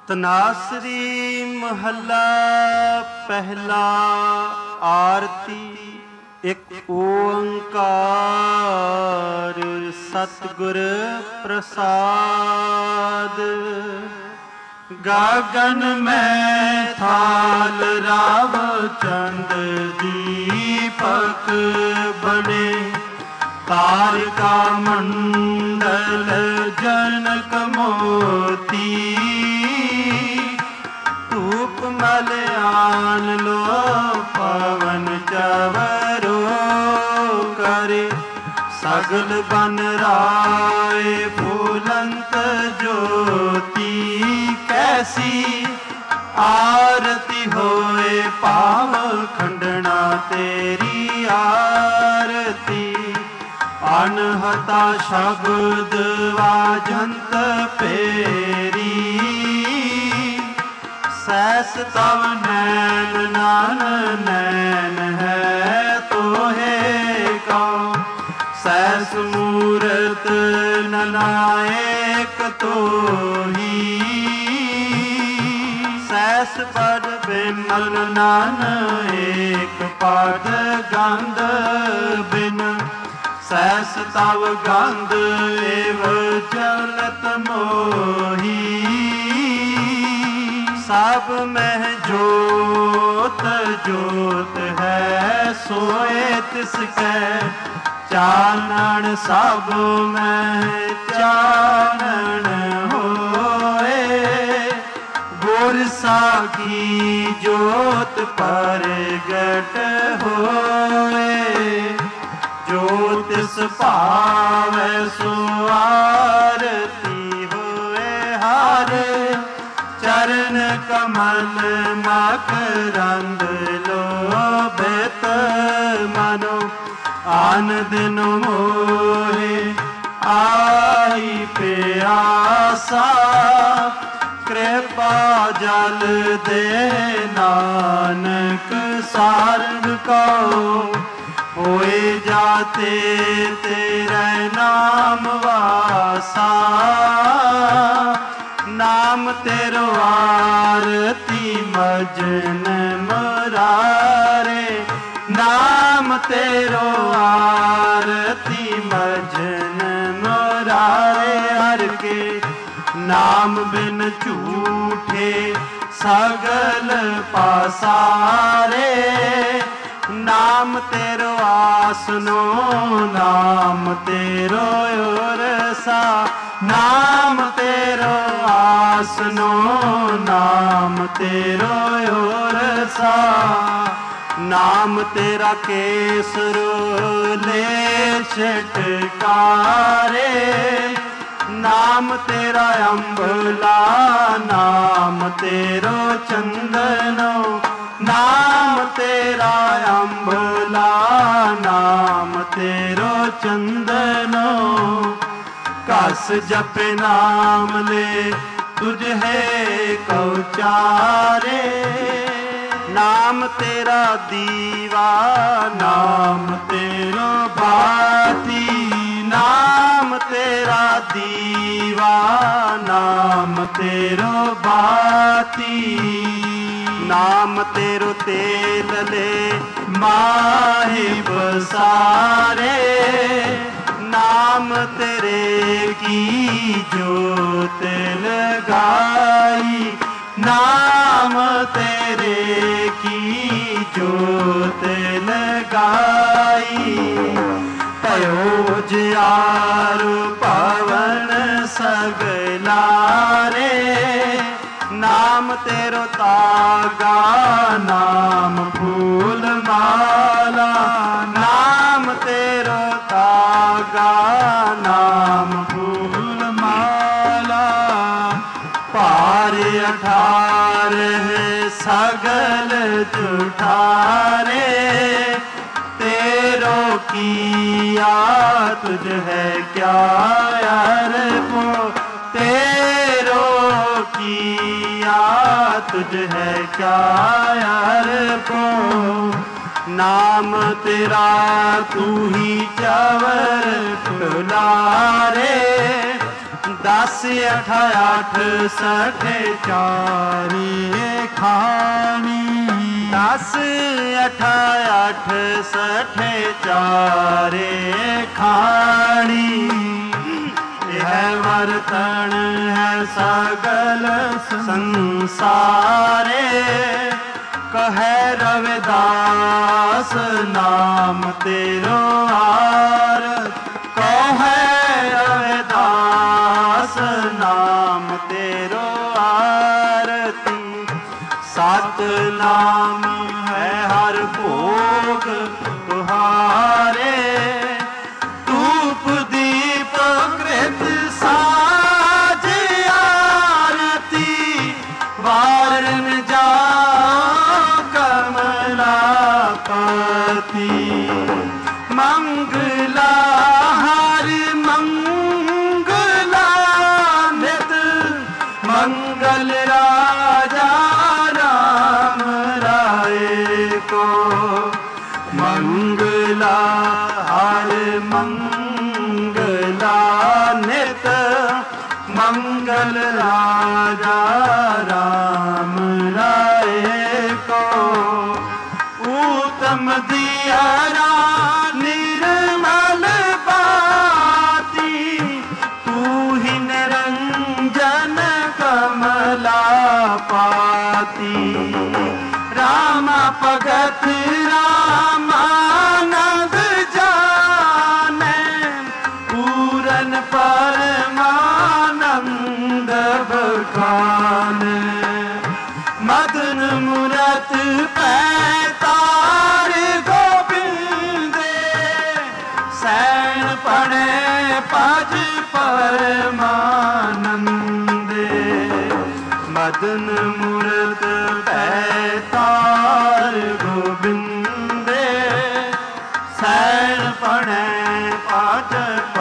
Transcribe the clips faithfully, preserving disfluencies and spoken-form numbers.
ਤਨਾਸਰੀ ਮਹੱਲਾ ਪਹਿਲਾ। ਆਰਤੀ ਇੱਕ ਓੰਕਾਰ ਸਤਿਗੁਰ ਪ੍ਰਸਾਦ। ਗਗਨ ਮੈਂ ਥਾਲ ਰਾਵ ਚੰਦ ਦੀਪਕ ਬਣੇ। ਤਾਰਿਕਾ ਮੰਡਲ ਜਨਕ ਮੋਤੀ। ਧੂਪ ਮਲਿਆਨ ਲੋ ਪਵਨ ਚਵਰੋ ਕਰੇ। ਸਗਲ ਬਨ ਰਾਏ ਫੂਲੰਤ ਜੋਤੀ। ਕੈਸੀ ਆਰਤੀ ਹੋਏ ਪਾਵ ਖੰਡਣਾ ਤੇਰੀ ਆਰਤੀ। ਅਨਹਤਾ ਸ਼ਬਦ ਵਾਜੰਤ ਪੇਰੀ। ਸੈਸ ਤਵ ਨੈਨ ਨਾਨ ਨੈਨ ਹੈ ਤੋਹੇ ਕਉ। ਸੈਸ ਮੂਰਤ ਨਨਾਇਕ ਤੋਹੀ। ਸੈਸ ਪਦ ਬਿਨ ਨਾਨ ਏਕ ਪਦ ਗੰਧ ਬਿਨ। ਸੈਸ ਤਵ ਗੰਧ ਏਵ ਚਲਤ ਮੋਹੀ। ਸਭ ਮਹਿ ਜੋਤ ਜੋਤ ਹੈ ਸੋਏ ਤਿਸ ਕੈ। ਚਾਨਣ ਸਭ ਮਹਿ ਚਾਨਣ ਹੋਏ। ਗੁਰ ਸਾਖੀ ਜੋਤ ਪ੍ਰਗਟ ਹੋਏ। ਜੋ ਤਿਸ ਭਾਵੈ ਸੋ ਆਰਤੀ ਹੋਏ। ਹਰ ਚਰਨ ਕਮਲ ਮਕਰੰਦ ਲੋਭਿਤ ਮਨੋ। ਆਨ ਦਿਨ ਮੋਹੇ ਆਈ ਪਿਆਸਾ। ਕਿਰਪਾ ਜਲ ਦੇ ਨਾਨਕ ਸਾਰੰਗ ਕਉ। ਹੋਏ ਜਾਤੇ ਤੇਰੇ ਨਾਮ ਵਾਸਾ। ਨਾਮ ਤੇਰੋ ਆਰਤੀ ਮਜਨ ਮੁਰਾਰੇ। ਨਾਮ ਤੇਰੋ ਆਰਤੀ ਮਜਨ ਮੁਰਾਰੇ। ਹਰ ਕੇ ਨਾਮ ਬਿਨ ਝੂਠੇ ਸਗਲ ਪਾਸਾਰੇ। ਨਾਮ ਤੇਰੋ ਆਸਨੋ ਨਾਮ ਤੇਰੋ ਉਰਸਾ। ਨਾਮ ਤੇਰੋ ਆਸਨੋ ਨਾਮ ਤੇਰੋ ਉਰਸਾ। ਨਾਮ ਤੇਰਾ ਕੇਸਰੋਲੇ ਛਟਕਾਰੇ। ਨਾਮ ਤੇਰਾ ਅੰਬਲਾ ਨਾਮ ਤੇਰੋ ਚੰਦਨੋ। ਨਾਮ ਤੇਰਾ ਅੰਬਲਾ ਨਾਮ ਤੇਰੋ ਚੰਦਨੋ। ਕਸ ਜਪ ਨਾਮ ਲੈ ਤੁਝ ਹੈ ਕਉ ਚਾਰੇ। ਨਾਮ ਤੇਰਾ ਦੀਵਾ ਨਾਮ ਤੇਰੋ ਬਾਤੀ। ਨਾਮ ਤੇਰਾ ਦੀਵਾ ਨਾਮ ਤੇਰੋ ਬਾਤੀ। ਨਾਮ ਤੇਰੋ ਤੇਲ ਲੈ ਮਾਹੀ ਬਸਾਰੇ। ਨਾਮ ਤੇਰੇ ਕੀ ਜੋਤ ਲਗਾਈ। ਨਾਮ ਤੇਰੇ ਕੀ ਜੋਤ ਲਗਾਈ। ਭਇਓ ਜਿਆਰ ਪਵਨ ਸਗਲਾਰੇ। ਨਾਮ ਤੇਰੋ ਤਾਗਾ ਨਾਮ ਫੂਲ ਮਾਲਾ। ਨਾਮ ਤੇਰੋ ਤਾਗਾ ਨਾਮ ਫੂਲ ਮਾਲਾ। ਭਾਰ ਅਠਾਰ ਸਗਲ ਝੂਠਾਰੇ। ਤੇਰੋ ਕੀਆ ਤੁਝ ਹੈ ਕਿਆ ਅਰਪੋ। ਤੇਰੋ ਕੀਆ ਤੁਝ ਹੈ ਕਿਆ ਅਰਪੋ। ਨਾਮ ਤੇਰਾ ਤੂੰ ਹੀ ਚਵਰ ਟੁਲਾਰੇ। दस अठ अठ सठे चारे खानी, दस अठ अठ सठे चारे खानी। यह वर्तन है सगल संसारे, कहे रविदास नाम तेरो आर, कहे रविदास नाम तेरो आरती। सत नाम है हर भोग तुहारे, धूप दीप कृत साज आरती। वारन जा कमलापति, मंगला हर मंगला नित, मंगल राजा राम राय को। मंगला हर मंगला नित, मंगल राजा राम राय को। उत्तम दियारा निर्मल बाती, तू ही निरंजन कमलापति। रामा भगत रामानंद जाने, पूरन परमानंद बखान। मदन मूरत पैतार गोबिंदे, सैन पड़े पज परमानंदे। मदन मूरत पैतार गोबिंदे, सैन पड़े पज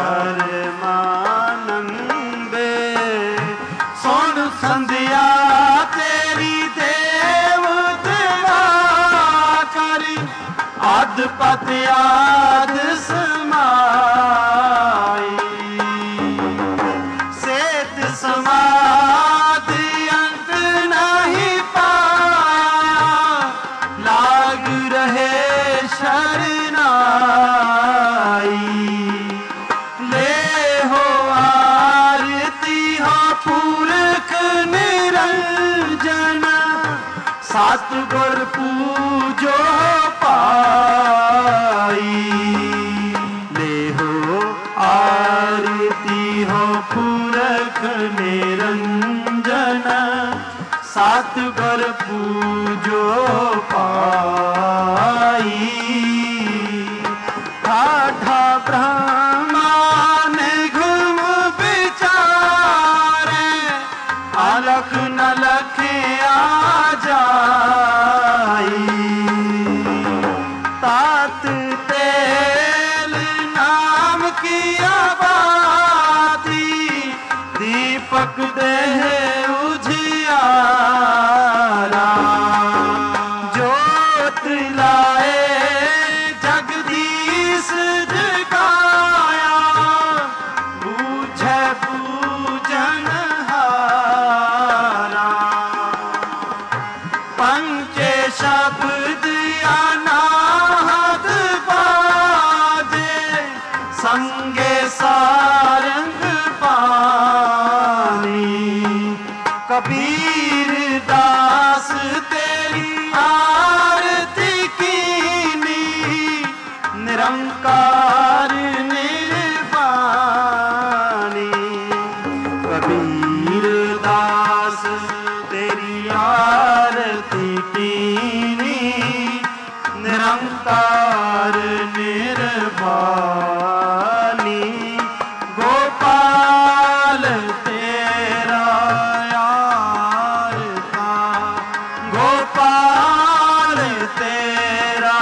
परमानंदे। सुन संध्या तेरी देव दिवा करी, अद पत आद समाई। सेत समाधि अंत नहीं पाया, लाग रहे शरनाई। ले हो आरती हो पुरख निरंजन, सतगुर पूजो पाई। ले हो आरती हो पुरख निरंजन, सतगुर पूजो पाई। ठाठा ब्रह्मा निगम विचारे, अलख न लखिया जाई। तात तेल नाम की आबादी, दीपक देह उजियारा। जोत लाए जगदीश जगाया, बूझे पूजन हारा। पंचे शब्द अनाहत बाजे, संगे सारंग पानी। कबीर दास तेरी आरती कीनी, निरंकार निर्वाणी। कबीर दास तेरी आरती कीनी, निरंकार निर्वाणी। गोपाल तेरा आरता, गोपाल तेरा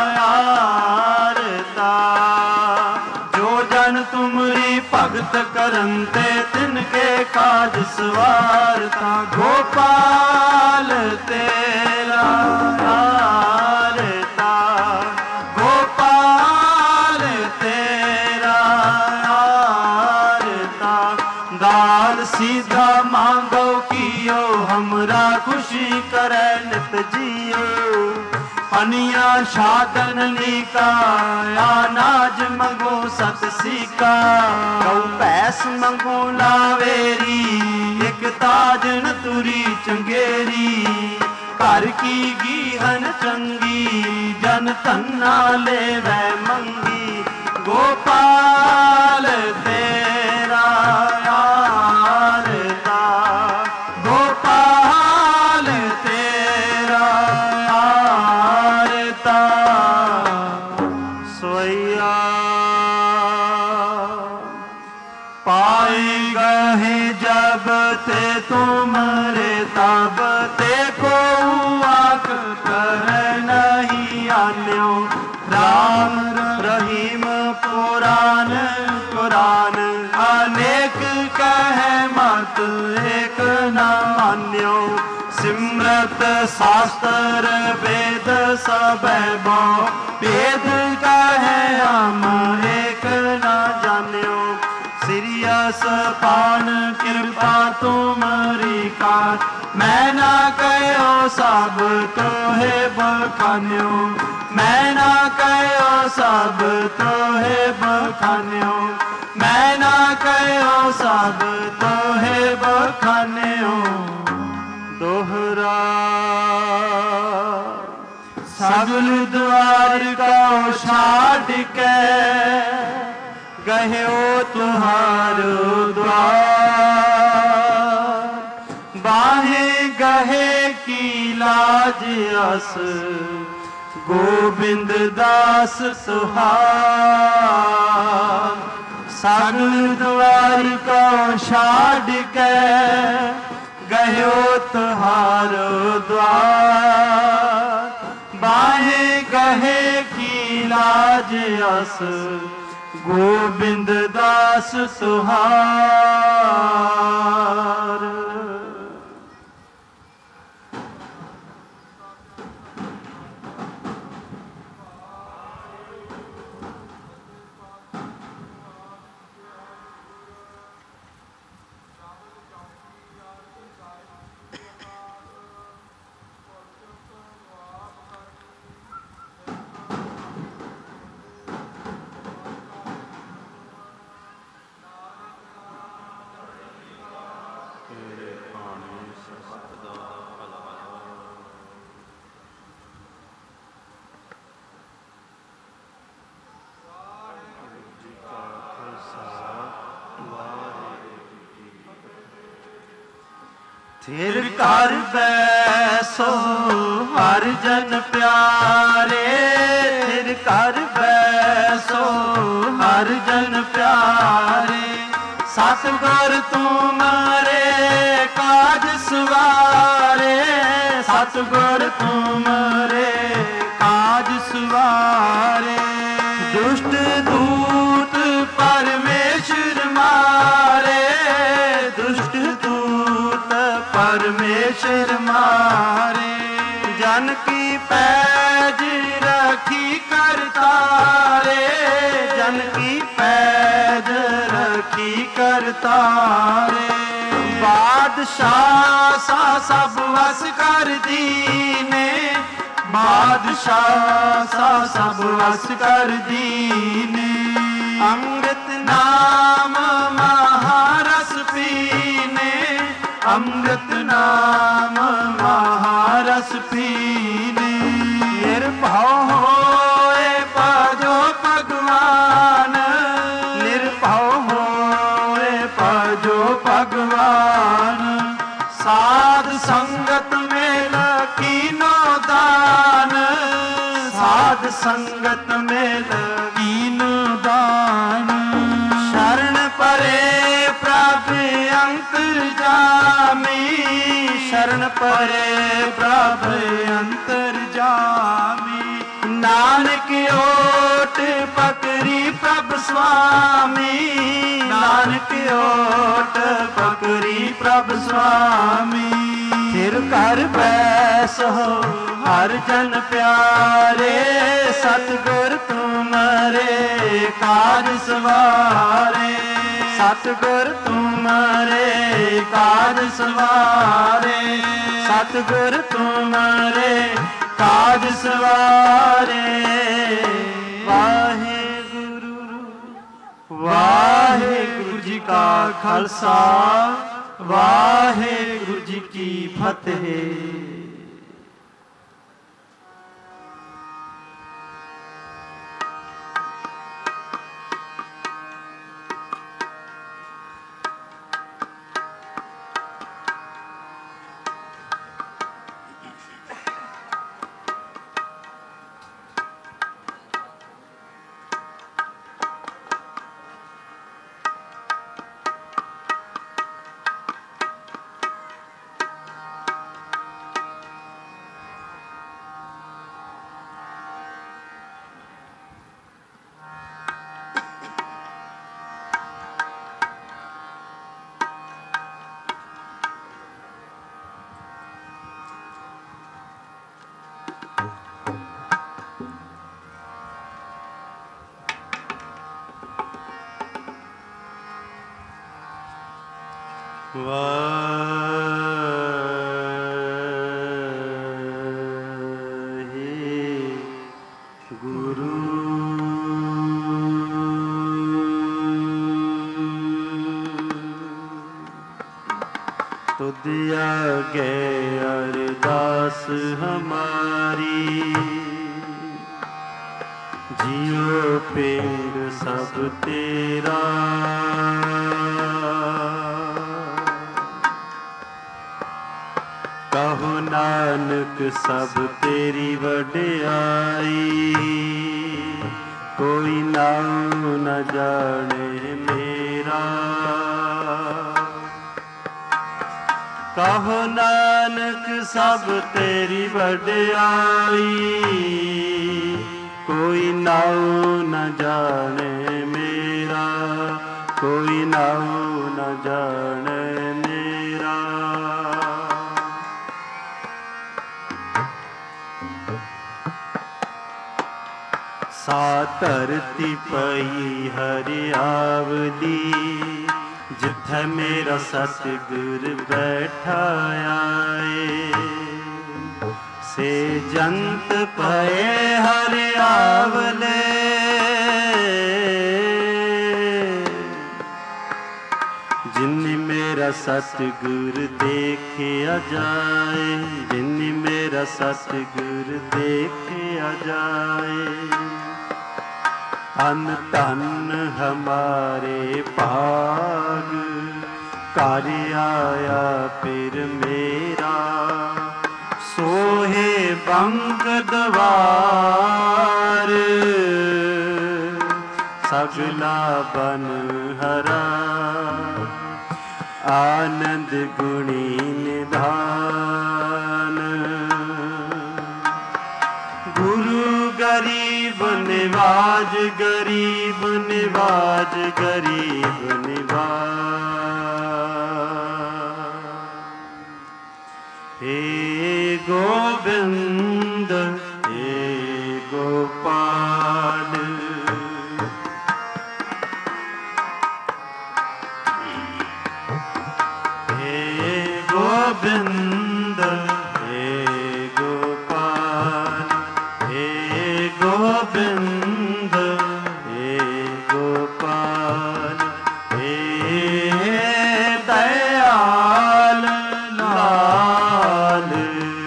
आरता। जो जन तुमरी भगत करंते, तिनके काज सवारता। गोपाल तेरा आरता, गोपाल तेरा आरता। दा मांगो कियो हमरा खुशी करे नित जियो अनिया साधन लीका अनाज मंगो सत सीका गौ भैंस मंगो लावेरी एक ताजन तुरी चंगेरी घर की गीहन चंगी जन धन्ना ले वै मंगी गोपाल तेरा यारता गोपाल तेरा यारता सोया पाए गहे जब ते तुमरे तब ते को आख कर नहीं आन्यो राम रहीम पुराण पुराण अनेक कह मत एक न मान्यो सिमरत शास्त्र वेद सब बो वेद कह हम एक न जान्यो सिरियस पान कृपा तुमरी कार मैं ना कहो सब तोहे बखान्यो मैं ना कहो सब तोहे बखान्यो मैं ना कहो सब तोहे बखान्यो दोहरा सगल द्वार का छाड़ के गहे तुहारो द्वार बाहे गहे की लाज अस गोविंद दास सुहार सगल द्वार को छाड़ के गयो तुहारो द्वार बाहे गहे की लाज अस गोविंद दास सुहार थिर कर बैसो हर जन प्यारे थिर कर बैसो हर जन प्यारे सतगुर तुमरे काज सवारे सतगुर तुमरे काज सवारे दुष्ट दूत परमेश्वर मारे दुष्ट दूत परमेश्वर मारे जन की पैज रखी करतारे जन की पैज रखी करतारे बादशाह सा सब वस कर दीने बादशाह सा सब वस कर दीने अमृत नाम महारस पीने अमृत नाम महारस पीने निर्भव होए पाजो भगवान निर्भव होए पाजो भगवान साध संगत में लकीनो दान साध संगत में लकीनो दान शरण परे प्रभु अंतर्जामी शरण परे प्रभु अंतर्जामी नानक ओट पकड़ी प्रभु स्वामी नानक ओट पकड़ी प्रभु स्वामी फिर कर बैसो हर जन प्यारे सतगुर तुमरे काज सवारे सतगुर तुम्हारे काज सवारे, सतगुर तुम्हारे काज सवारे। वाहेगुरु वाहेगुरु जी का खालसा, वाहेगुरु जी की फतेह। तुदिया गे अरदास हमारी, जियो पेड़ सब तेरा। कहो नानक सब तेरी वडियाई, कोई नाम न जाने मेरा। कहो नानक सब तेरी वडियाई, कोई नाऊ न जाने मेरा, कोई नाऊ न जाने मेरा। सा धरती पई हरियावली, जिथे मेरा सतगुर बैठा आए। से जंत पए हरियावले, जिन मेरा सतगुर देखिया जाए, जिन मेरा सतगुर देखिया जाए। अन तन हमारे भाग, कार्य आया फिर मेरा। सोहे बंग द्वार, सगला बन हरा। आनंद गुणी निधान, गुरु गरीब निवाज, गरीब निवाज, गरीब निवाज। हे गोविंद हे गोपाल, हे गोविंद हे गोपाल, हे गोविंद हे गोपाल, हे दयाल लाल।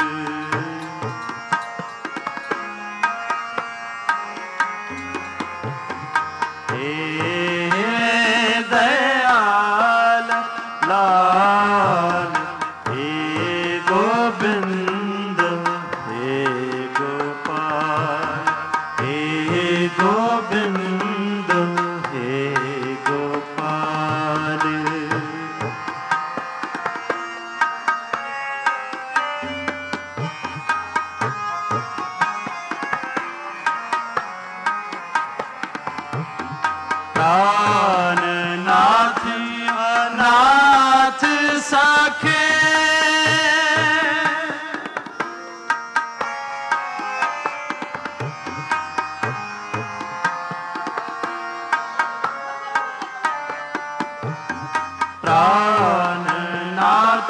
हे दयाल लाल, हे गोविंद हे गोपाल, हे गोविंद हे गोपाल। प्राणनाथ अनाथ सा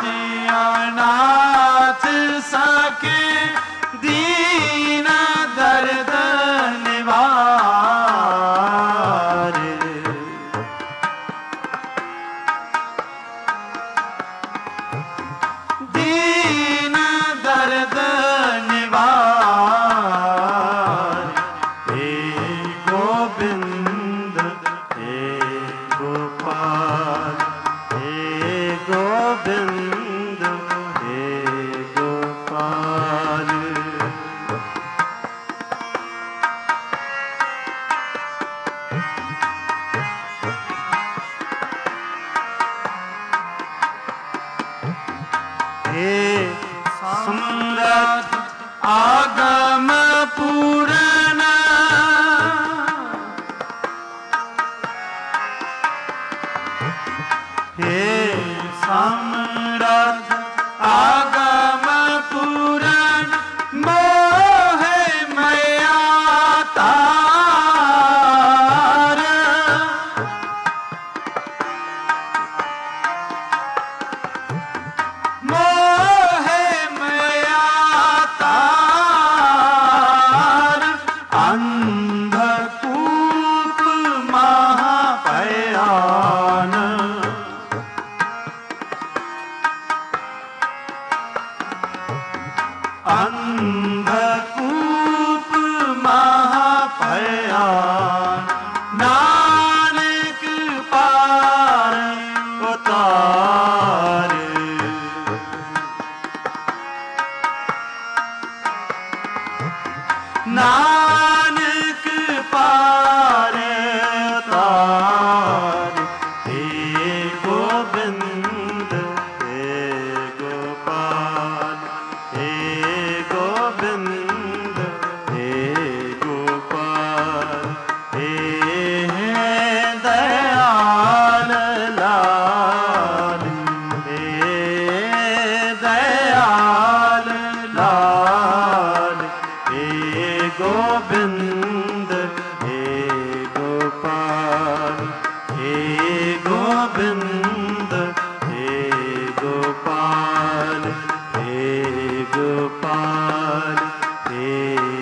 नाथ सके दीन दर्द निवार। दीन दर्द निवार। हे गोविंद हे गोपाल हे गोविंद हे गोपाल। हे समर्थ आगम पूर्ण। हे समर्थ आगम पूर्ण मोह मया तार। मोह मया तार। अंधकूप महाभयान। अंधकूप महाभयान। नानक पार उतार। नानक पार उतार। हे गोविंद हे गोपाल हे गोविंद हे गोपाल। हे दयाल लाल हे दयाल लाल। हे गोविंद हे गोपाल हे गोविंद हे गोपाल हे गोपाल हे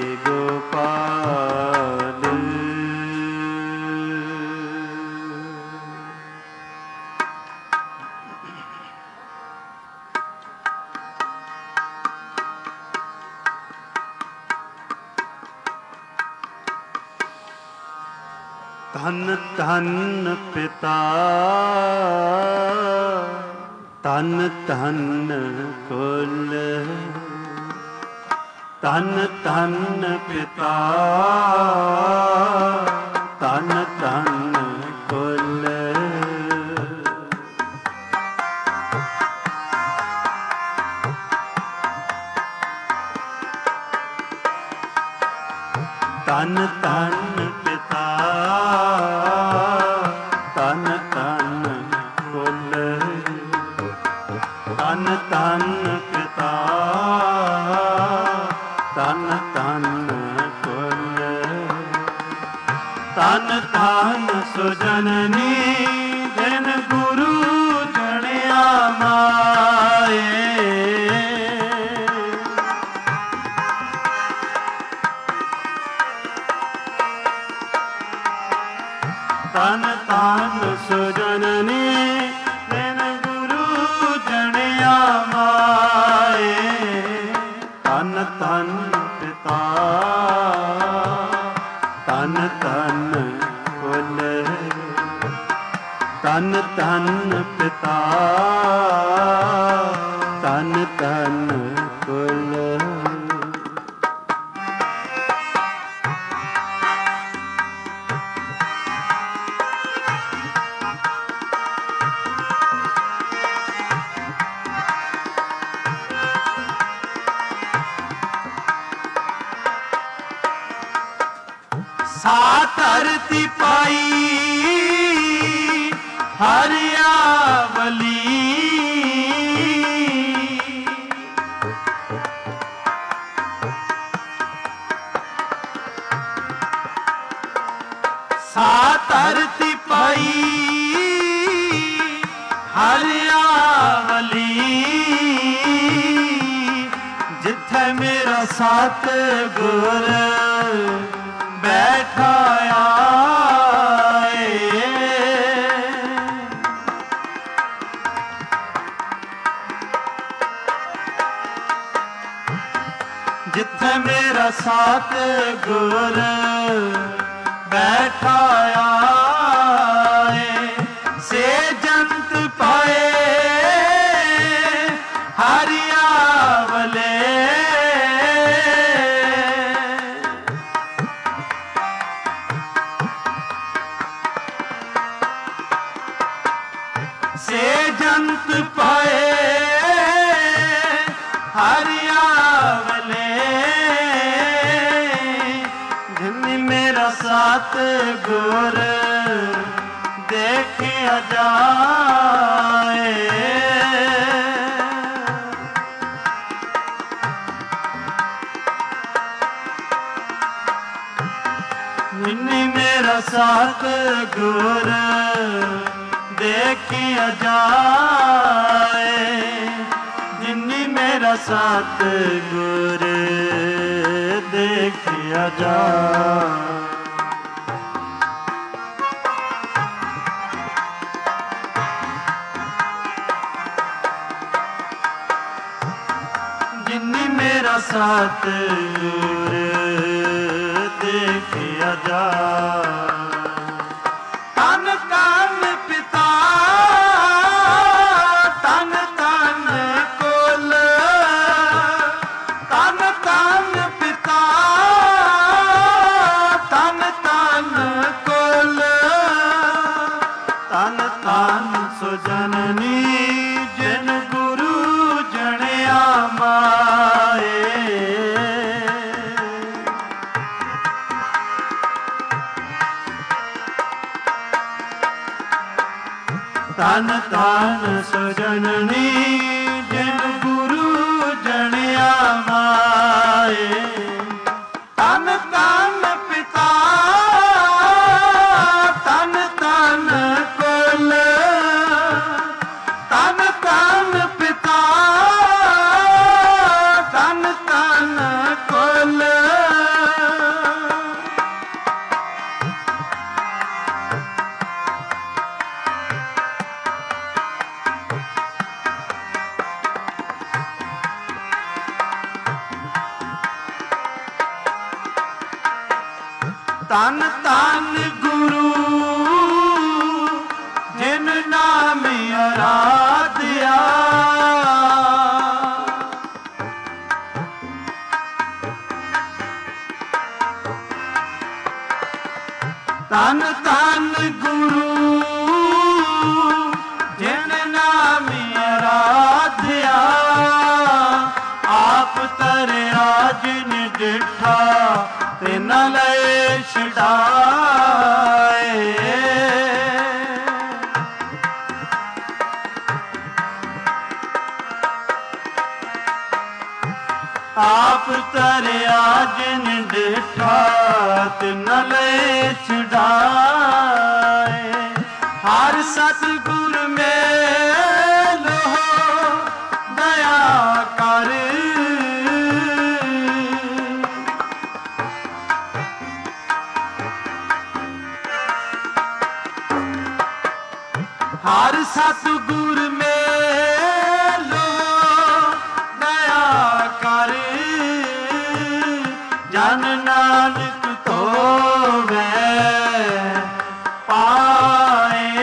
गोपाल। धन धन पिता धन धन कुल। धन धन पिता धन धन कुल। धन धन पिता धन धन कुल। धन धन पिता धन धन कुल। धन धन सुजननी जिन गुरु जनिया माए। धन धन सुजननी जिन गुरु जनिया माए। धन धन पिता धन धन कुल। धन धन पिता धन धन कुल। सातरती पाई हरियावली। सातरती पाई हरियावली। ਜਿੱਥੇ ਮੇਰਾ ਸਤਿਗੁਰ ਬੈਠਾ ਆਏ, ਜਿੱਥੇ ਮੇਰਾ ਸਤਿਗੁਰ ਬੈਠਾ ਆਏ, ਸੇ ਜੰਤ ਪਾਏ ਹਰਿਆ ਵਲੇ, ਸੇ ਜੰਤ ਪਾਏ ਹਰਿਆ ਵਲੇ, ਜਿਨਿ ਮੇਰਾ ਸਤਿਗੁਰ ਦੇਖਿਆ ਜਾਏ, ਜਿਨਿ ਮੇਰਾ ਸਤਿਗੁਰ ਦੇਖਿਆ ਜਾਏ, ਜਿਨਿ ਮੇਰਾ ਸਤਿਗੁਰ ਦੇਖਿਆ ਜਾਏ। ਜਿਨਿ ਮੇਰਾ ਸਤਿਗੁਰ ਦੇਖਿਆ ਜਾਏ। ਤਨ ਤਨ ਪਿਤਾ ਤਨ ਤਨ ਕੁਲ, ਤਨ ਤਨ ਪਿਤਾ ਤਨ ਤਨ ਕੁਲ, ਤਨ ਤਨ ਸੋ ਜਨਨੀ ਜਿਨ ਗੁਰੂ ਜਣਿਆ ਮਾਏ, ਤਨ ਤਨ ਸੋ ਜਨਨੀ ਜਿਨ ਗੁਰੂ ਜਣਿਆ ਮਾਏ, ਤਨ ਤਨ ਪਿਤਾ ਤਨ ਤਨ ਕੁਲ, ਤਨ ਤਨ ਪਿਤਾ ਤਨ ਤਨ ਕੁਲ, ਤਨ ਤਨ ਗੁਰੂ ਜਿਨ ਨਾਮ ਅਰਾਧਿਆ, ਤਨ ਤਨ ਗੁਰੂ ਜਿਨ ਨਾਮ ਅਰਾਧਿਆ, ਆਪ ਤਰਿਆ ਜਿਨ ਡਿਠਾ ਤਿਨ ਲਏ ਛਡਾਏ, ਆਪ ਤਰਿਆ ਜਿਨ ਡਿਠਾ ਤਿਨ ਲਏ ਛਡਾਏ, ਹਰ ਸਤਿਗੁਰ ਮੇਲੋ ਦਇਆ ਕਰ, ਹਰ ਸਤਿਗੁਰ ਮੇਲੋ ਦਇਆ ਕਰ, ਜਨ ਨਾਨਕ ਧੋਵੈ ਪਾਏ,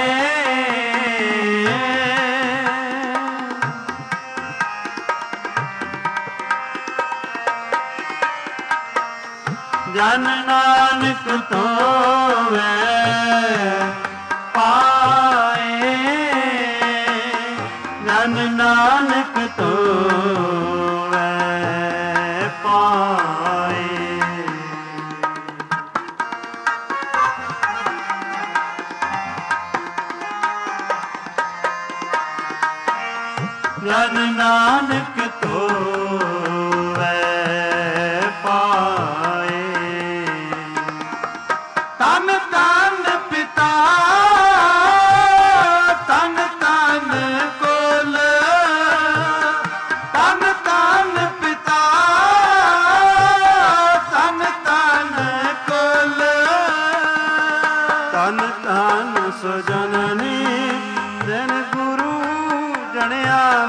ਜਨ ਨਾਨਕ ਧੋਵੈ ਪਾਏ, ਜਨ ਨਾਨਕ ਧੋਵੈ ਪਾਏ। ਜਨ ਨਾਨਕ ਧੋਵੈ ਪਾਏ, ਤਨ ਤਨ ਪਿਤਾ ਤਨ ਤਨ ਕੁਲ, ਤਨ ਤਨ ਪਿਤਾ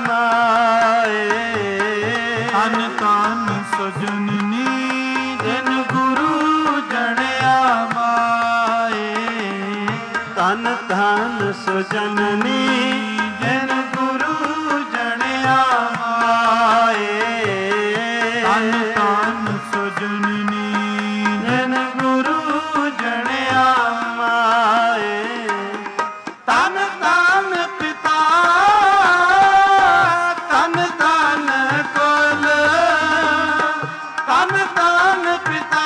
ਮਾਏ। ਤਨ ਤਨ ਸੋ ਜਨਨੀ ਜਿਨ ਗੁਰੂ ਜਣਿਆ ਮਾਏ। ਤਨ ਤਨ ਸੋ ਜਨਨੀ ਜਿਨ ਗੁਰੂ ਜਣਿਆ ਮਾਏ। ਤਨ ਤਨ ਸੋ ਜਨਨੀ ਜਿਨ ਗੁਰੂ ਜਣਿਆ ਮਾਏ। ਤਨ ਤਨ ਪਿਤਾ ਤਨ ਤਨ ਕੁਲ। ਤਨ ਤਨ ਪਿਤਾ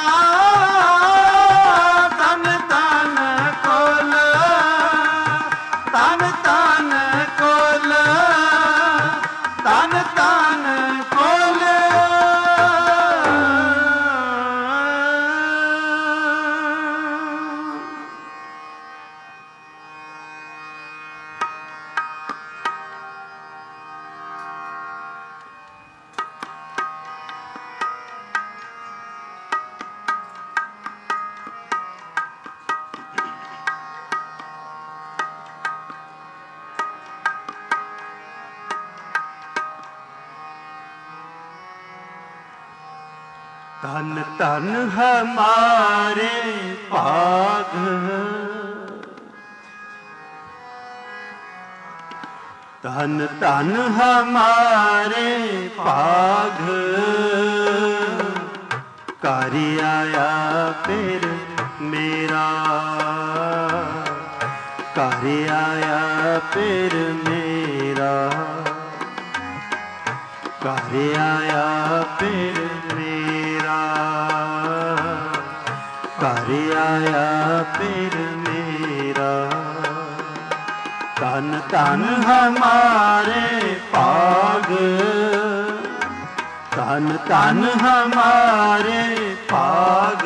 ਤਨ ਤਨ ਕੁਲ। ਤਨ ਤਨ ਕੁਲ। ਤਨ ਤਨ ਕੁਲ। धन धन हमारे भाग। धन धन हमारे भाग। घर आया फिर मेरा। घर आया फिर मेरा। घर आया फिर मेरा। घर आया फिर मेरा। धन धन हमारे भाग। धन धन हमारे भाग।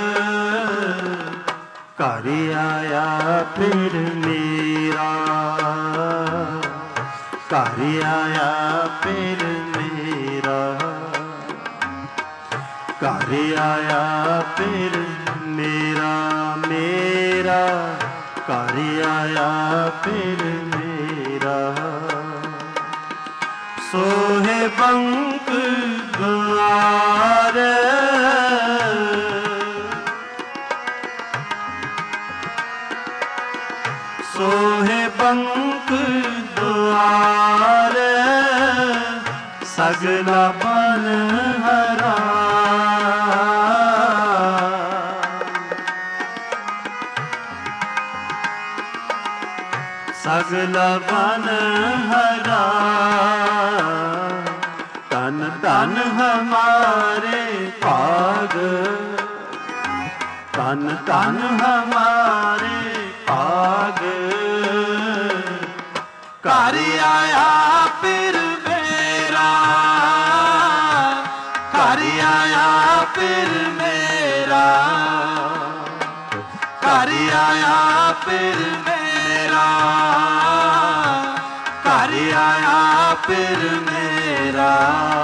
घर आया फिर मेरा। घर आया फिर मेरा। घर आया फिर मेरा। मेरा घर आया फिर मेरा। सोहे बंक द्वार। सोहे बंक द्वार। सगला बन हरा। सगला बन हरा। तन तन हमारे भाग। तन तन हमारे भाग। घर आया फिर मेरा। घर आया फिर मेरा। घर आया फिर मेरा। घर आया फिर मेरा।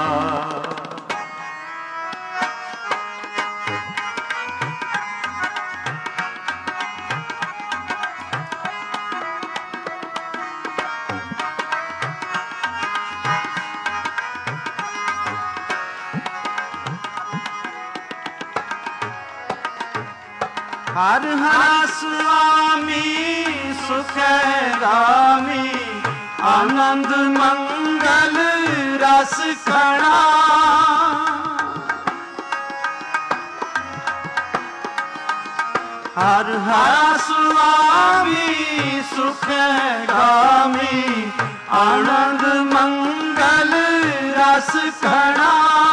हर हर स्वामी सुख गामी। आनंद मंगल रस कणा। हर हर स्वामी सुख गामी। आनंद मंगल रस कणा।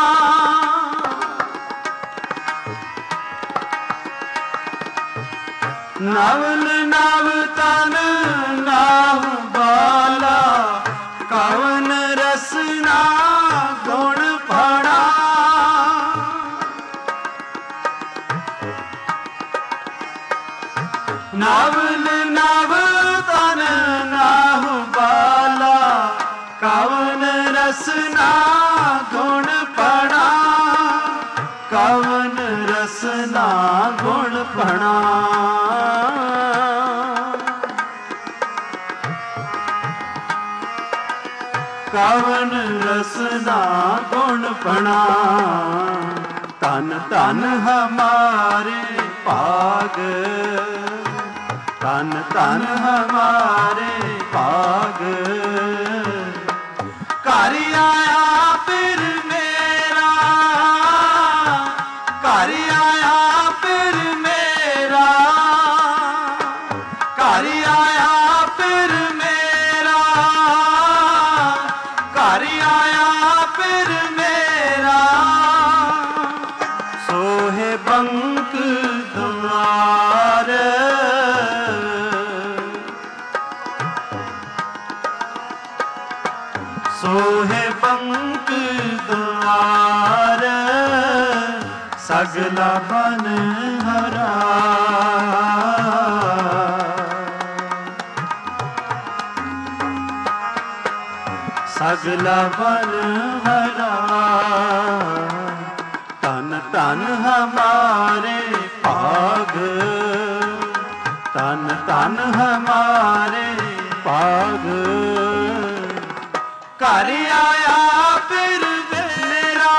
नवल नव तन नाम बाला। कवन रसना गुण फड़ा। नवल नव तन नाम बाला। कवन रसना गुण फड़ा। कवन रसना गुण फड़ा। कवन ਗਾਵਨ ਰਸਨਾ ਗੁਣ ਪਣਾ। ਧਨ ਧਨ ਹਮਾਰੇ ਭਾਗ, ਧਨ ਧਨ ਹਮਾਰੇ ਭਾਗ। ਘਰ ਆਇਆ ਫਿਰ ਮੇਰਾ, ਘਰ ਆਇਆ ਫਿਰ ਮੇਰਾ, ਘਰ ਆਇਆ ਫਿਰ ਮੇਰਾ, ਘਰ ਆਇਆ ਫਿਰ ਮੇਰਾ। ਸੋਹੇ ਬੰਕ ਦੁਆਰ, ਸੋਹੇ ਬੰਕ ਦੁਆਰ, ਸਗਲਾ ਬਨ ਹਰਾ। ਸਗਲਾ ਬਨ ਹਰਾ। ਧਨ ਧਨ ਹਮਾਰੇ ਭਾਗ, ਧਨ ਧਨ ਹਮਾਰੇ ਭਾਗ। ਘਰ ਆਇਆ ਫਿਰ ਮੇਰਾ,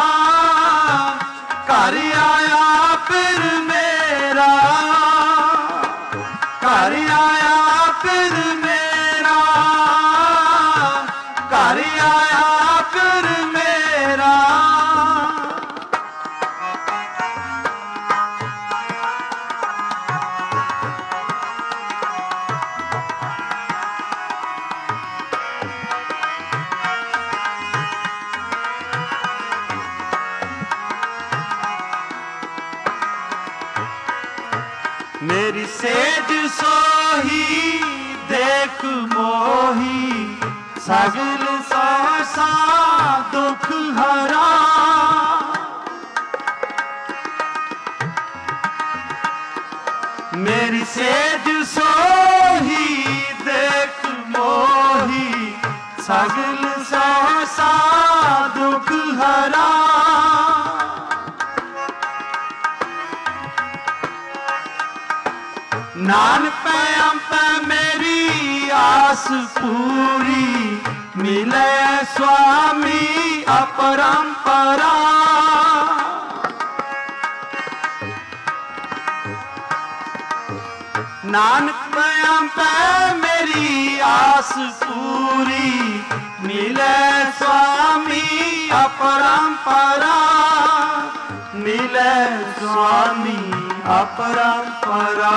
ਘਰ ਆਇਆ ਫਿਰ ਮੇਰਾ, ਘਰ ਆਇਆ ਫਿਰ ਮੇਰਾ, ਘਰ ਆਇਆ ਫਿਰ ਮੇਰਾ। ਮੇਰੀ ਸੇਜ ਸੋਹੀ ਦੇਖ ਮੋਹੀ, ਸਗਲ ਸਹਸਾ ਦੁਖ ਹਰਾ। ਮੇਰੀ ਸੇਜ ਸੋਹੀ ਦੇਖ ਮੋਹੀ, ਸਗਲ ਸਹਸਾ ਦੁਖ ਹਰਾ। ਨਾਨਕ ਪੈ ਅੰਪੈ ਮੇਰੀ ਆਸ ਪੂਰੀ, ਮਿਲੇ ਸੁਆਮੀ ਅਪਰੰਪਰਾ। ਨਾਨਕ ਪੈ ਅੰਪੈ ਮੇਰੀ ਆਸ ਪੂਰੀ, ਮਿਲੇ ਸੁਆਮੀ ਅਪਰੰਪਰਾ। ਮਿਲੇ ਸੁਆਮੀ ਅਪਰੰਪਰਾ।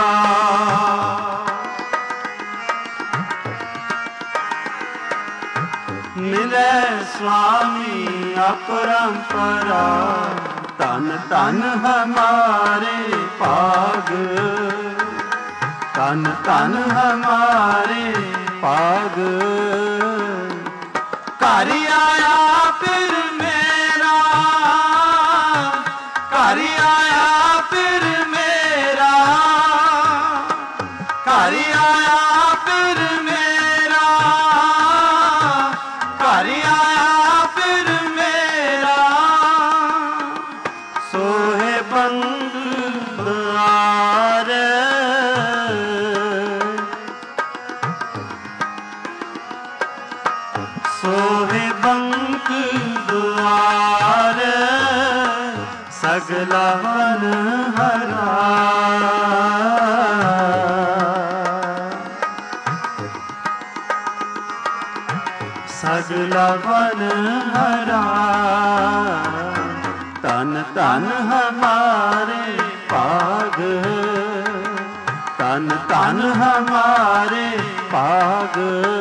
ਮਿਲੇ ਸੁਆਮੀ ਅਪਰੰਪਰਾ। ਧਨ ਧਨ ਹਮਾਰੇ ਭਾਗ, ਧਨ ਧਨ ਹਮਾਰੇ ਭਾਗ। ਘਰ ਆਇਆ ਫਿਰ ਮੇਰਾ, ਘਰ ਆਇਆ ਫਿਰ ਮੇਰਾ, ਘਰ ਆਇਆ ਫਿਰ ਮੇਰਾ, ਘਰ ਆਇਆ ਫਿਰ ਮੇਰਾ। ਸੋਹੇ ਬੰਗ ਦੁਆਰ, ਸੋਹੇ ਬੰਕ ਦੁਆਰ, ਸਗਲਾ ਬਨ ਹਰਾ। ਸਗਲਾ ਬਨ ਹਰਾ। ਧਨ ਧਨ ਹਮਾਰੇ ਭਾਗ, ਧਨ ਧਨ ਹਮਾਰੇ ਭਾਗ।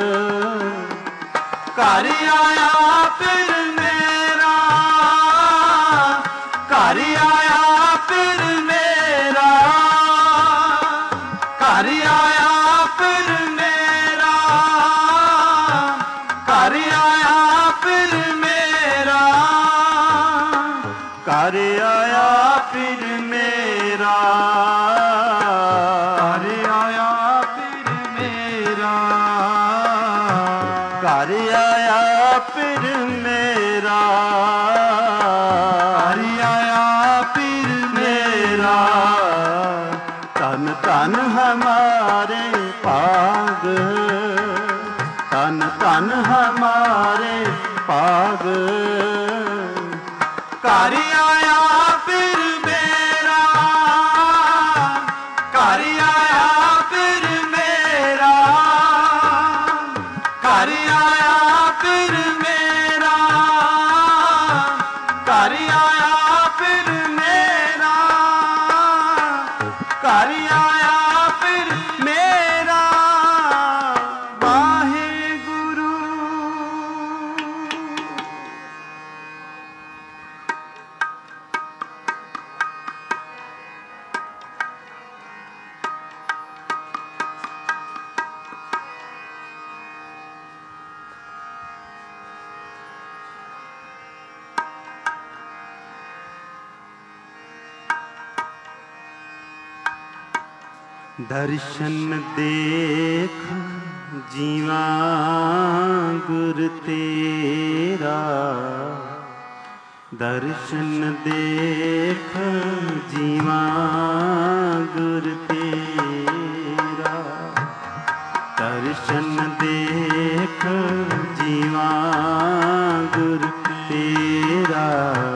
ਘਰ ਆਇਆ ਫਿਰ ਮੇਰਾ, ਘਰ ਆਇਆ ਫਿਰ ਮੇਰਾ, ਘਰ ਆਇਆ ਫਿਰ ਮੇਰਾ, ਘਰ ਆਇਆ ਫਿਰ ਮੇਰਾ। ਘਰ ਆਇਆ ਫਿਰ ਮੇਰਾ, ਘਰ ਆਇਆ ਫਿਰ ਮੇਰਾ, ਘਰ ਆਇਆ ਫਿਰ ਮੇਰਾ, ਘਰ ਆਇਆ ਫਿਰ ਮੇਰਾ। ਧਨ ਧਨ ਹਮਾਰੇ ਭਾਗ, ਧਨ ਧਨ ਹਮਾਰੇ ਭਾਗ। ਘਰ ਆਇਆ ਫਿਰ ਮੇਰਾ, ਘਰ ਆਇਆ ਫਿਰ ਮੇਰਾ, ਘਰ ਆਇਆ ਫਿਰ ਮੇਰਾ, ਘਰ ਆਇਆ ਫਿਰ ਮੇਰਾ, ਘਰ ਆਇਆ ਫਿਰ ਮੇਰਾ ਵਾਹਿਗੁਰੂ। ਦਰਸ਼ਨ ਦੇਖ ਜੀਵਾਂ ਗੁਰ ਤੇਰਾ, ਦਰਸ਼ਨ ਦੇਖ ਜੀਵਾਂ ਗੁਰ ਤੇਰਾ, ਦਰਸ਼ਨ ਦੇਖ ਜੀਵਾਂ ਗੁਰ ਤੇਰਾ,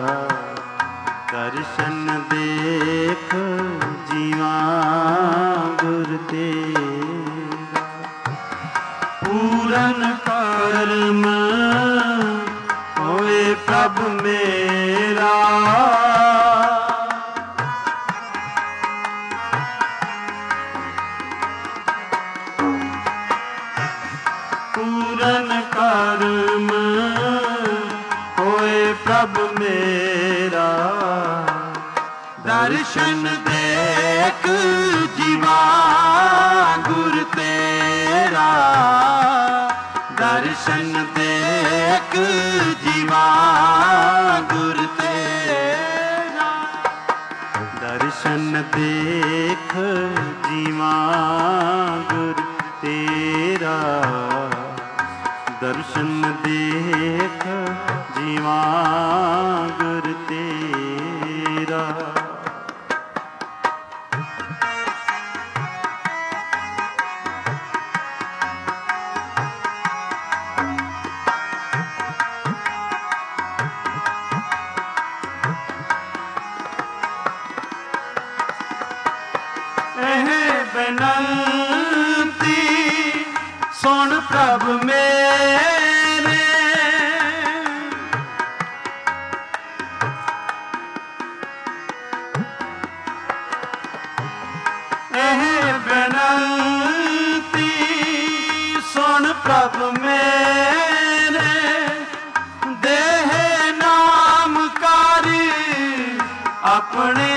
ਦਰਸ਼ਨ ਦੇਖ ਜੀਵਾਂ ਗੁਰ ਤੇਰਾ। ਪੂਰਨ ਕਰਮ ਹੋਏ ਪ੍ਰਭ ਮੇਰਾ, ਪੂਰਨ ਕਰਮ ਹੋਏ ਪ੍ਰਭ ਮੇਰਾ, ਦਰਸ਼ਨ ਦੇਖ ਜੀਵਾ ਗੁਰ ਤੇਰਾ, ਦਰਸ਼ਨ ਦੇਖ ਜੀਵਾ ਗੁਰ ਤੇਰਾ, ਦਰਸ਼ਨ ਦੇਖ ਜੀਵਾਂ ਗੁਰ ਤੇਰਾ, ਦਰਸ਼ਨ ਦੇਖ ਜੀਵਾਂ ਗੁਰ ਤੇਰਾ। ਇਹ ਬੇਨੰਤੀ ਸੁਣ ਪ੍ਰਭ ਮੇਰੇ, ਇਹ ਬੇਨੰਤੀ ਸੁਣ ਪ੍ਰਭ ਮੇਰੇ, ਦੇਹ ਨਾਮਕਾਰੀ ਆਪਣੇ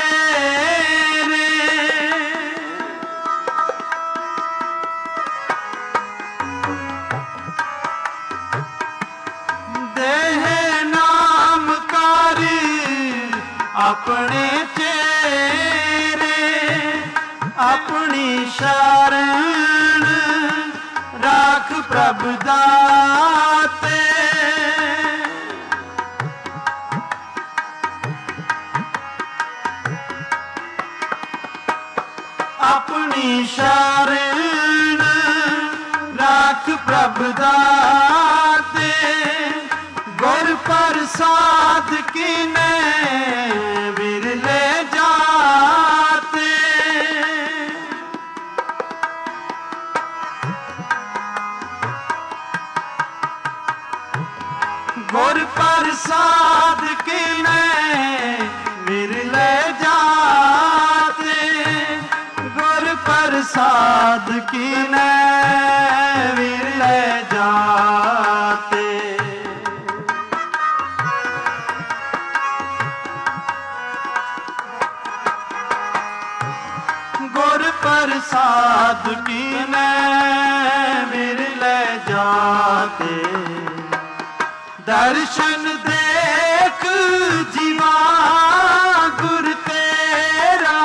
ਆਪਣੇ ਚੇਰੇ, ਆਪਣੀ ਸ਼ਰਨ ਰਾਖ ਪ੍ਰਭ ਦਾਤੇ, ਆਪਣੀ ਸ਼ਰਨ ਰਾਖ ਪ੍ਰਭ ਦਾਤੇ, ਗੁਰ ਪ੍ਰਸਾਦ ਕੀਨੇ ਵਿਰਲੇ ਜਾਤੇ, ਗੁਰ ਪ੍ਰਸਾਦ ਕੀਨੇ ਵਿਰਲੇ ਜਾਤੇ, ਗੁਰ ਪ੍ਰਸਾਦ ਕੀਨੇ ਵਿਰਲੇ ਜਾਤੇ। ਗੁਰ ਪ੍ਰਸਾਦ ਕੀਨੇ ਵਿਰਲੇ ਜਾਤੇ, ਦਰਸ਼ਨ ਦੇਖ ਜੀਵਾ ਗੁਰ ਤੇਰਾ,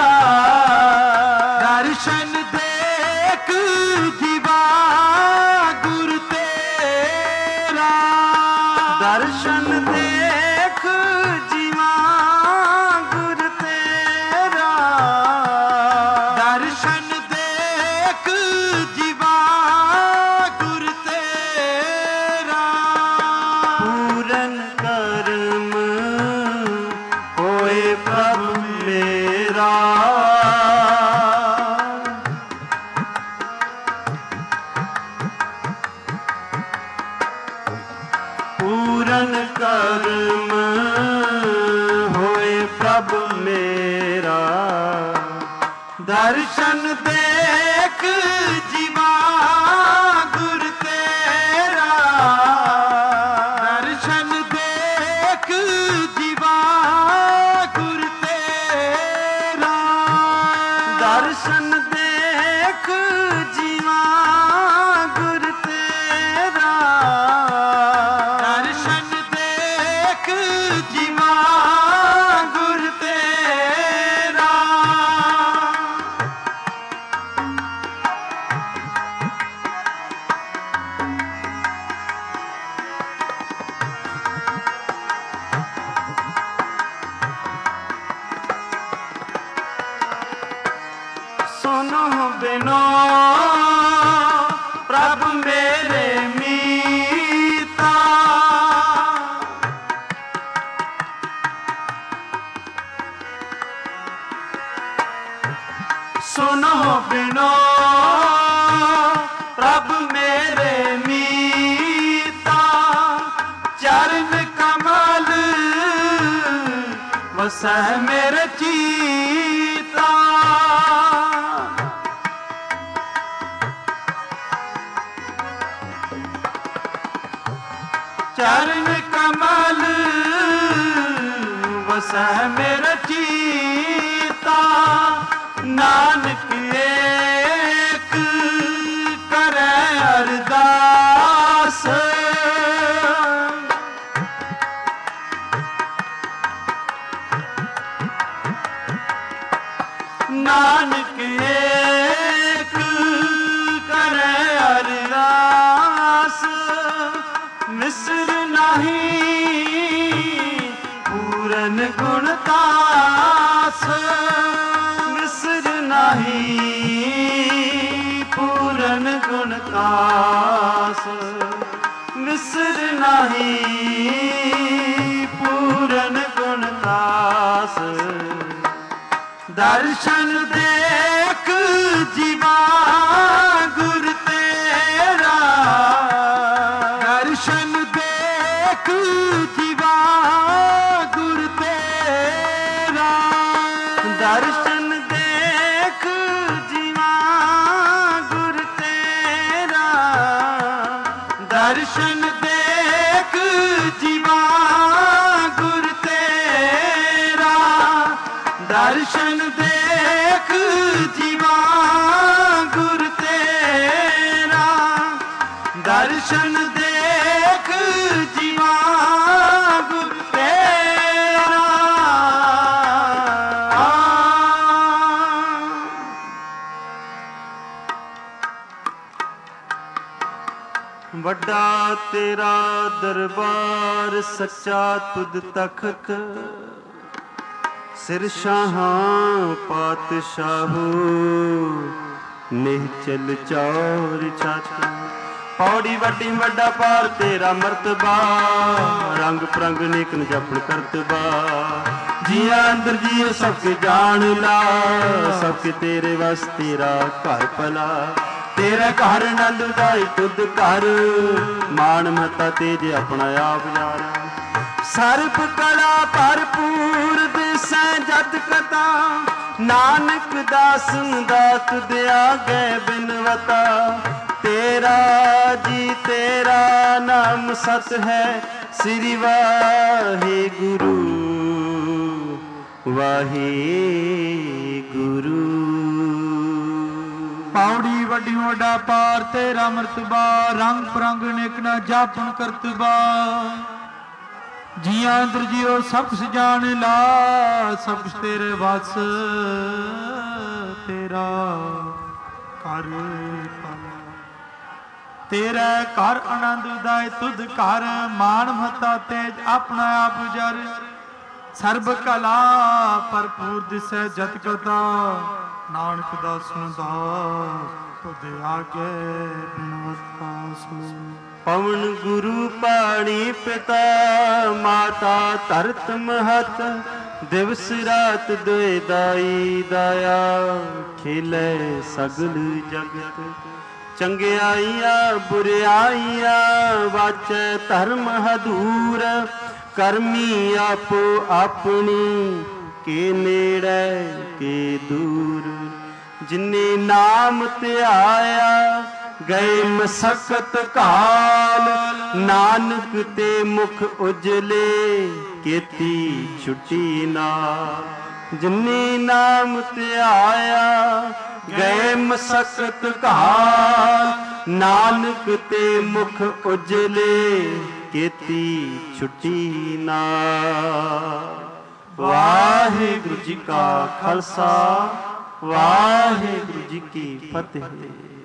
ਦਰਸ਼ਨ ਦੇਖ ਜੀਵਾ ਗੁਰ ਤੇਰਾ, ਦਰਸ਼ਨ ਦੇਖ ਜੀਵਾ ਗੁਰ ਤੇਰਾ, ਦਰਸ਼ਨ ਦੇਖ ਜੀਵਾ ਗੁਰ ਤੇਰਾ, पूरन कर्म होए प्रभ मेरा। दर्शन देख जीवा गुर तेरा, दर्शन देख जीवा गुर तेरा, दर्शन देख जीवा गुर तेरा, दर्शन देख जीवा गुर तेरा। सुनो बिनो प्रभु मेरे मीता, सुनो बिनो प्रभु मेरे मीता, चरण कमल वसै मेरे चीता। चरण कमल वसै मेरा चीता, नानक एक करे अरदास। नानक एक करे अरदास, मिसर नहीं पूरन गुणतास। मिसर नहीं पूरन गुणतास, मिसर नहीं पूरन गुणतास। दर्शन देख जीवा गुर तेरा, दर्शन देख जीवा गुर तेरा, दर्शन देख जीवा गुर तेरा, दर्शन देख जीवा गुर तेरा, दर्शन देख जीवा गुर तेरा, दर्शन देख जीवा गुर तेरा। ਵੱਡਾ ਤੇਰਾ ਦਰਬਾਰ ਸੱਚਾ ਤੁਧ ਤਖਤ, ਸਿਰ ਸ਼ਾਹਾਂ ਪਾਤਸ਼ਾਹੋ ਨਿਹਚਲ ਚੌਰ ਛਾਤ। ਪੌੜੀ ਵੱਡੀ ਵੱਡਾ ਪਾਰ ਤੇਰਾ ਮਰਤਬਾ, ਰੰਗ ਪ੍ਰੰਗ ਨੇਕ ਨ ਜਪਣ ਕਰਤਬਾ। ਜੀਆਂ ਅੰਦਰ ਜੀਉ ਸਭ ਕੇ ਜਾਣ ਲਾ, ਸਭ ਕੇ ਤੇਰੇ ਵਸ ਤੇਰਾ ਘਰ ਭਲਾ। ਤੇਰਾ ਘਰ ਆਨੰਦ ਉਦਾਈ ਤੁਧ ਘਰ, ਮਾਣ ਮਤਾ ਤੇਜ ਆਪਣਾ ਆਪ ਯਾਰ। ਸਰਬ ਕਲਾ ਭਰਪੂਰ ਦਿਸੈ ਜਤ ਕਥਾ, ਨਾਨਕ ਦਾਸਨ ਦਾਤ ਦਿਆ ਗਏ ਬਿਨਵਤਾ। ਤੇਰਾ ਜੀ ਤੇਰਾ ਨਾਮ ਸਤ ਹੈ, ਸ੍ਰੀ ਵਾਹਿਗੁਰੂ ਵਾਹਿਗੁਰੂ। ਪੌੜੀ ਵੱਡੀ ਵੱਡਾ ਪਾਰ ਤੇਰਾ ਮਰਤਬਾ, ਰੰਗ ਪ੍ਰੰਗ ਨੇਕ ਨਾ ਜਾਪਨ ਕਰਤਬਾ। ਜੀਆਂ ਅੰਦਰ ਜੀਓ ਸਭ ਕੁਛ ਜਾਣ ਲਾ, ਸਭ ਕੁਛ ਤੇਰੇ ਵਸ ਤੇਰਾ ਘਰ ਭਲਾ। ਤੇਰਾ ਘਰ ਆਨੰਦ ਉਦਾਏ ਤੁਧ ਘਰ, ਮਾਣ ਮਤਾ ਤੇਜ ਆਪਣਾ ਆਪ ਜਰ। ਸਰਬ ਕਲਾ ਭਰਪੂਰ ਦਿਸੈ ਜਤ ਕਥਾ, ਨਾਨਕ ਦਾਸਨ ਦਾਸ ਤੁਧ ਆਗੇ ਬਿਨਵਤਾ ਸੋ। ਪਵਨ ਗੁਰੂ ਪਾਣੀ ਪਿਤਾ, ਮਾਤਾ ਧਰਤ ਮਹਤ। ਦਿਵਸ ਰਾਤ ਦੁਇ ਦਾਈ ਦਾਇਆ, ਖੇਲੇ ਸਗਲ ਜਗਤ। ਚੰਗਿਆਈਆਂ ਬੁਰਿਆਈਆਂ ਵਾਚੈ ਧਰਮ ਹਦੂਰ। ਕਰਮੀ ਆਪੋ ਆਪਣੀ ਕੇ ਨੇੜੇ ਕੇ ਦੂਰ। ਜਿਨੇ ਨਾਮ ਧਿਆਇਆ ਗਏ ਮਸਕਤ ਘਾਲ। ਨਾਨਕ ਤੇ ਮੁਖ ਉਜਲੇ ਕੀਤੀ ਛੁੱਟੀ ਨਾਲ। ਜਿਨੇ ਨਾਮ ਧਿਆਇਆ ਗਏ ਮਸਕਤ ਘਾਲ। ਨਾਨਕ ਤੇ ਮੁਖ ਉਜਲੇ ਕੀਤੀ ਛੁੱਟੀ ਨਾਲ। ਵਾਹਿਗੁਰੂ ਜੀ ਕਾ ਖਾਲਸਾ, ਵਾਹਿਗੁਰੂ ਜੀ ਕੀ ਫਤਿਹ।